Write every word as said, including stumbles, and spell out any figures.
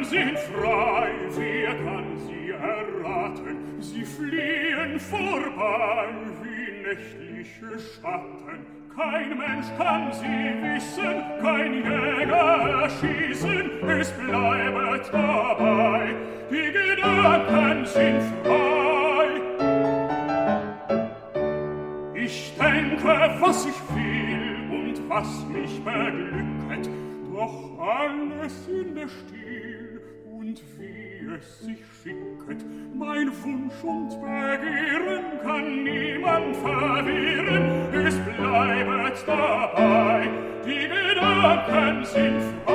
Gedanken sind frei, wer kann sie erraten? Sie fliehen vorbei wie nächtliche Schatten. Kein Mensch kann sie wissen, kein Jäger erschießen, es bleibet dabei, die Gedanken sind frei. Ich denke, was ich will und was mich beglücket, doch alles in der Stil und wie es sich schicket. Mein Wunsch und Begehren kann niemand verwehren, es bleibet dabei, die Gedanken sind frei.